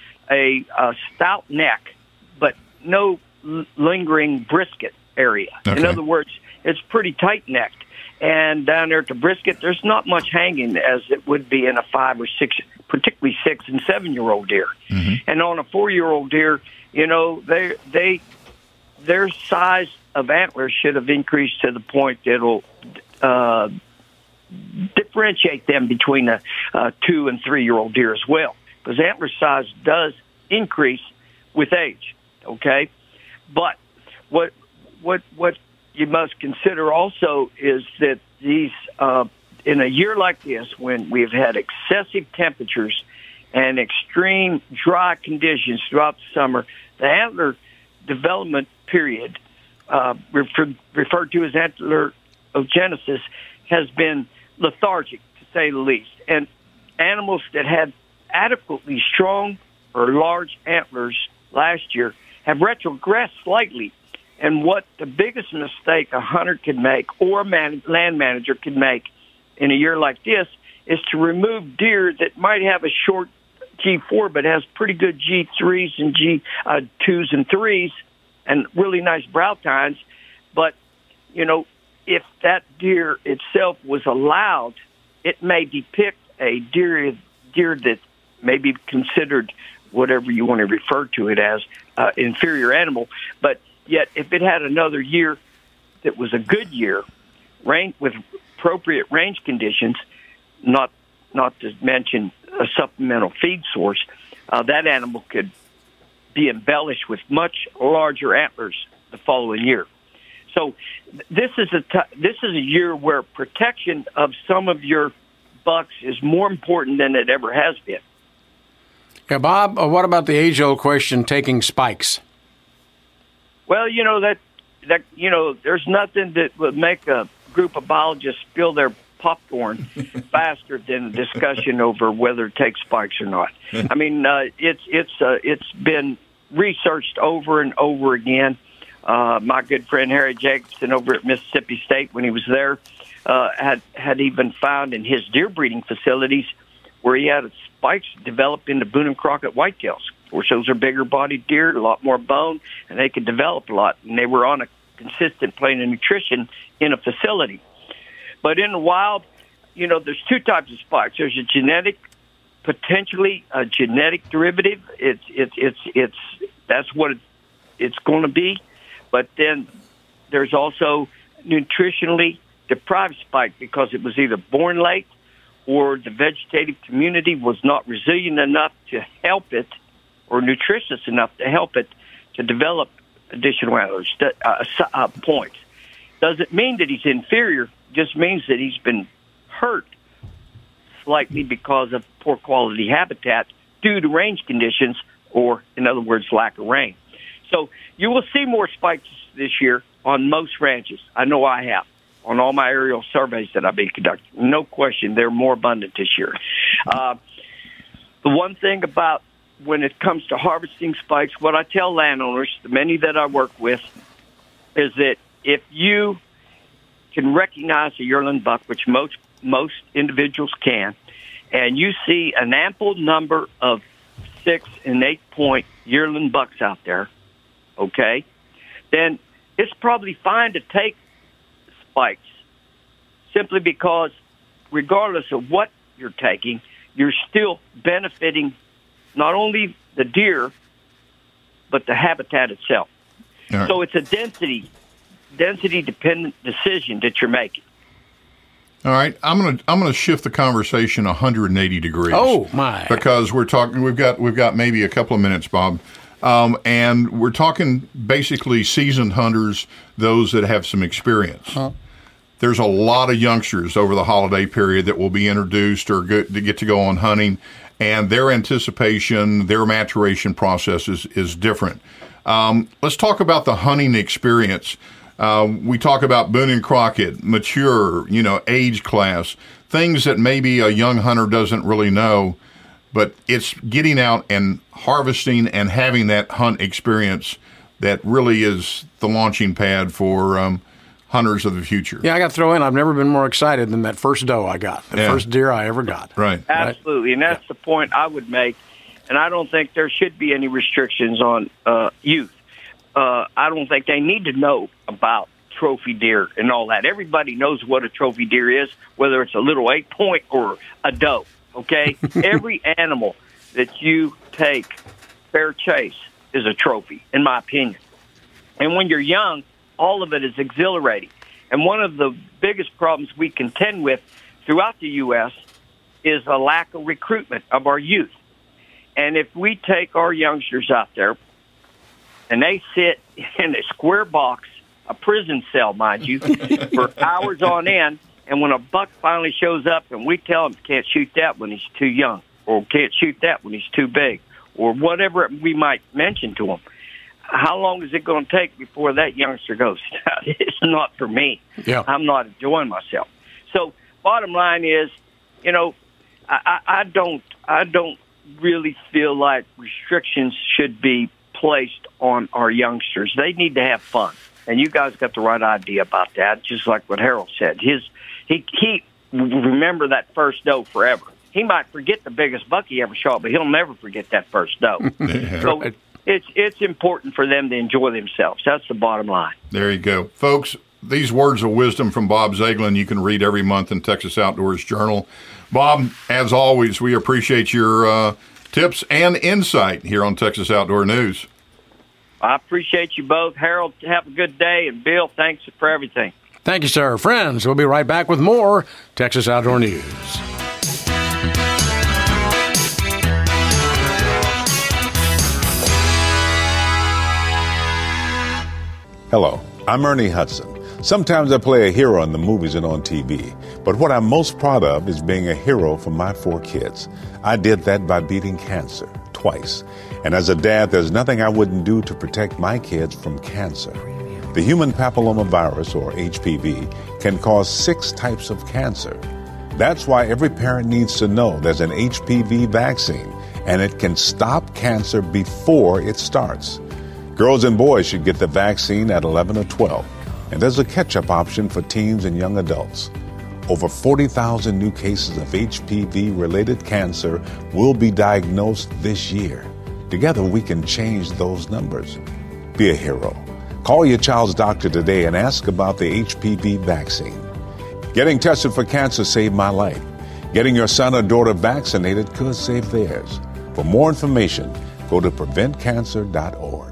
a, a stout neck, but no l- lingering brisket area. Okay. In other words, it's pretty tight necked. And down there at the brisket, there's not much hanging as it would be in a five or six, particularly six and seven year old deer. Mm-hmm. And on a four year old deer, you know, they they their size of antlers should have increased to the point that it'll uh, differentiate them between a, a two and three year old deer as well, because antler size does increase with age. Okay, but what what what you must consider also is that these, uh, in a year like this, when we've had excessive temperatures and extreme dry conditions throughout the summer, the antler development period, uh, refer- referred to as antlerogenesis, has been lethargic, to say the least. And animals that had adequately strong or large antlers last year have retrogressed slightly. And what the biggest mistake a hunter can make or a man, land manager can make in a year like this is to remove deer that might have a short G four but has pretty good G threes and G uh, twos and threes and really nice brow tines. But, you know, if that deer itself was allowed, it may depict a deer, deer that may be considered whatever you want to refer to it as, uh, inferior animal. But yet, if it had another year that was a good year, rain with appropriate range conditions, not not to mention a supplemental feed source, uh, that animal could be embellished with much larger antlers the following year. So this is a t- this is a year where protection of some of your bucks is more important than it ever has been. Yeah, Bob, uh, what about the age-old question, taking spikes? Well, you know, that, that you know, there's nothing that would make a group of biologists spill their popcorn faster than a discussion over whether it takes spikes or not. I mean, uh, it's it's uh, it's been researched over and over again. Uh, my good friend Harry Jacobson over at Mississippi State, when he was there, uh, had had even found in his deer breeding facilities where he had spikes develop into Boone and Crockett whitetails. Of course, those are bigger-bodied deer, a lot more bone, and they could develop a lot. And they were on a consistent plane of nutrition in a facility. But in the wild, you know, there's two types of spikes. There's a genetic, potentially a genetic derivative. It's it's it's it's that's what it, it's going to be. But then there's also nutritionally deprived spike because it was either born late or the vegetative community was not resilient enough to help it, or nutritious enough to help it to develop additional antlers, uh, uh, points. Doesn't mean that he's inferior, just means that he's been hurt slightly because of poor quality habitat due to range conditions, or, in other words, lack of rain. So you will see more spikes this year on most ranches. I know I have. On all my aerial surveys that I've been conducting. No question, they're more abundant this year. Uh, the one thing about when it comes to harvesting spikes, what I tell landowners, the many that I work with, is that if you can recognize a yearling buck, which most most individuals can, and you see an ample number of six and eight point yearling bucks out there, okay, then it's probably fine to take spikes, simply because regardless of what you're taking, you're still benefiting not only the deer, but the habitat itself. Right. So it's a density, density-dependent decision that you're making. All right, I'm gonna I'm gonna shift the conversation one hundred eighty degrees. Oh my! Because we're talking, we've got we've got maybe a couple of minutes, Bob, um, and we're talking basically seasoned hunters, those that have some experience. Huh. There's a lot of youngsters over the holiday period that will be introduced or get to get to go on hunting, and their anticipation, their maturation process is is different. Um, let's talk about the hunting experience. Uh, we talk about Boone and Crockett, mature, you know, age class, things that maybe a young hunter doesn't really know, but it's getting out and harvesting and having that hunt experience that really is the launching pad for um, hunters of the future. Yeah, I got to throw in, I've never been more excited than that first doe I got, the yeah. first deer I ever got. Right. Absolutely, and that's yeah. the point I would make, and I don't think there should be any restrictions on uh, youth. Uh, I don't think they need to know about trophy deer and all that. Everybody knows what a trophy deer is, whether it's a little eight point or a doe, okay? Every animal that you take fair chase is a trophy, in my opinion. And when you're young, all of it is exhilarating. And one of the biggest problems we contend with throughout the U S is a lack of recruitment of our youth. And if we take our youngsters out there, and they sit in a square box, a prison cell, mind you, for hours on end. And when a buck finally shows up and we tell him can't shoot that when he's too young, or can't shoot that when he's too big, or whatever we might mention to him, how long is it going to take before that youngster goes, it's not for me. Yeah. I'm not enjoying myself. So bottom line is, you know, I, I, I don't, I don't really feel like restrictions should be placed on our youngsters. They need to have fun, and you guys got the right idea about that. Just like what Harold said, his he he remember that first doe forever. He might forget the biggest buck he ever shot, but he'll never forget that first doe. So it's it's important for them to enjoy themselves. That's the bottom line. There you go, folks. These words of wisdom from Bob Zaglin you can read every month in Texas Outdoors Journal. Bob, as always, we appreciate your uh, tips and insight here on Texas Outdoor News. I appreciate you both. Harold, have a good day. And Bill, thanks for everything. Thank you, sir. Friends, we'll be right back with more Texas Outdoor News. Hello, I'm Ernie Hudson. Sometimes I play a hero in the movies and on T V, but what I'm most proud of is being a hero for my four kids. I did that by beating cancer twice. And as a dad, there's nothing I wouldn't do to protect my kids from cancer. The human papillomavirus, or H P V, can cause six types of cancer. That's why every parent needs to know there's an H P V vaccine, and it can stop cancer before it starts. Girls and boys should get the vaccine at eleven or twelve. And there's a catch-up option for teens and young adults. Over forty thousand new cases of H P V-related cancer will be diagnosed this year. Together, we can change those numbers. Be a hero. Call your child's doctor today and ask about the H P V vaccine. Getting tested for cancer saved my life. Getting your son or daughter vaccinated could save theirs. For more information, go to prevent cancer dot org.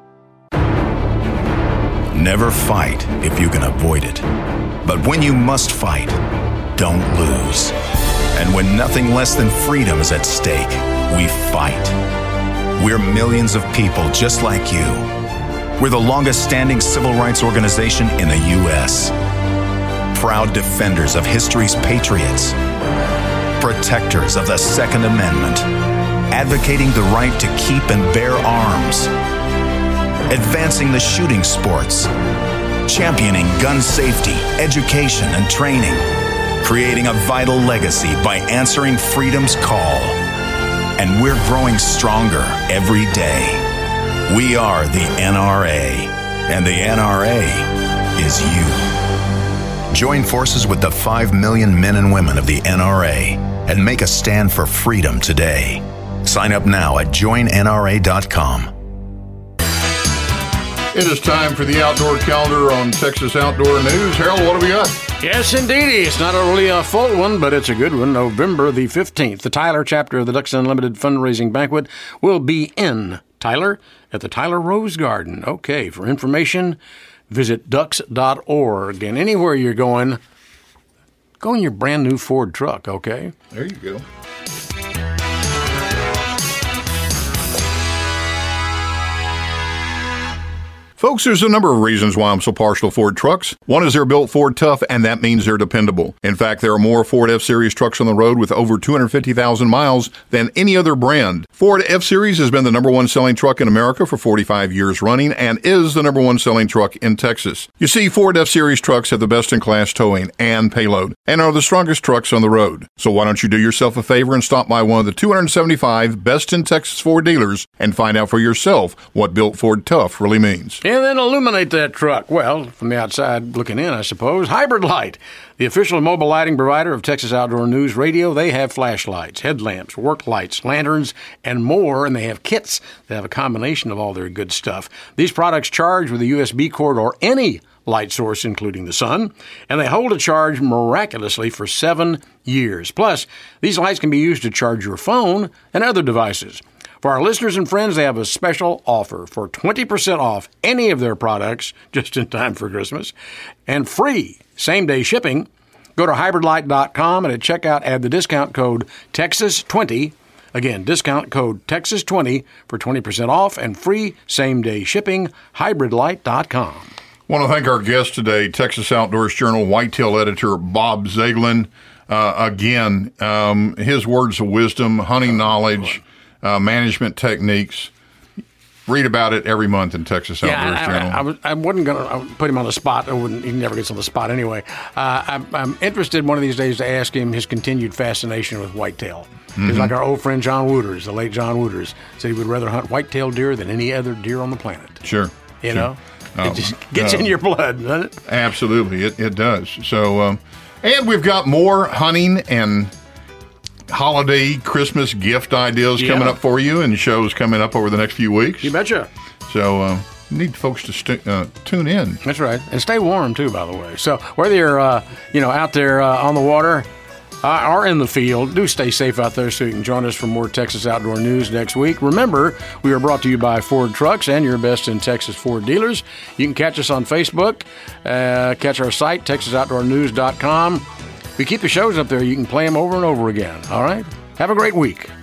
Never fight if you can avoid it. But when you must fight, don't lose. And when nothing less than freedom is at stake, we fight. We're millions of people just like you. We're the longest-standing civil rights organization in the U S Proud defenders of history's patriots. Protectors of the Second Amendment. Advocating the right to keep and bear arms. Advancing the shooting sports, championing gun safety, education, and training, creating a vital legacy by answering freedom's call. And we're growing stronger every day. We are the N R A, and the N R A is you. Join forces with the five million men and women of the N R A and make a stand for freedom today. Sign up now at join N R A dot com. It is time for the Outdoor Calendar on Texas Outdoor News. Harold, what do we got? Yes, indeed. It's not a really a full one, but it's a good one. November the fifteenth, the Tyler chapter of the Ducks Unlimited fundraising banquet will be in Tyler at the Tyler Rose Garden. Okay, for information, visit ducks dot org. And anywhere you're going, go in your brand new Ford truck, okay? There you go. Folks, there's a number of reasons why I'm so partial to Ford trucks. One is they're built Ford tough, and that means they're dependable. In fact, there are more Ford F-Series trucks on the road with over two hundred fifty thousand miles than any other brand. Ford F-Series has been the number one selling truck in America for forty-five years running and is the number one selling truck in Texas. You see, Ford F-Series trucks have the best-in-class towing and payload and are the strongest trucks on the road. So why don't you do yourself a favor and stop by one of the two hundred seventy-five best-in-Texas Ford dealers and find out for yourself what built Ford tough really means. And then illuminate that truck. Well, from the outside looking in, I suppose. Hybrid Light, the official mobile lighting provider of Texas Outdoor News Radio. They have flashlights, headlamps, work lights, lanterns, and more, and they have kits that have a combination of all their good stuff. These products charge with a U S B cord or any light source, including the sun, and they hold a charge miraculously for seven years. Plus, these lights can be used to charge your phone and other devices. For our listeners and friends, they have a special offer for twenty percent off any of their products just in time for Christmas and free same-day shipping. Go to hybrid light dot com and at checkout add the discount code Texas twenty. Again, discount code Texas twenty for twenty percent off and free same-day shipping, hybrid light dot com. I want to thank our guest today, Texas Outdoors Journal Whitetail editor Bob Zagelin. Uh, again, um, his words of wisdom, hunting knowledge, Uh, management techniques. Read about it every month in Texas Outdoors yeah, I, Journal. I, I, was, I wasn't going to put him on the spot. I wouldn't. He never gets on the spot anyway. Uh, I'm, I'm interested one of these days to ask him his continued fascination with whitetail. Mm-hmm. He's like our old friend John Wooters, the late John Wooters, said he would rather hunt whitetail deer than any other deer on the planet. Sure. You sure. know? Uh, it just gets uh, in your blood, doesn't it? Absolutely. It, it does. So, um, and we've got more hunting and holiday Christmas gift ideas Yeah. coming up for you and shows coming up over the next few weeks. You betcha. So uh, need folks to st- uh, tune in. That's right. And stay warm, too, by the way. So whether you're, uh, you know, out there uh, on the water uh, or in the field, do stay safe out there so you can join us for more Texas Outdoor News next week. Remember, we are brought to you by Ford Trucks and your best in Texas Ford dealers. You can catch us on Facebook, uh, catch our site, texas outdoor news dot com. We keep the shows up there. You can play them over and over again. All right? Have a great week.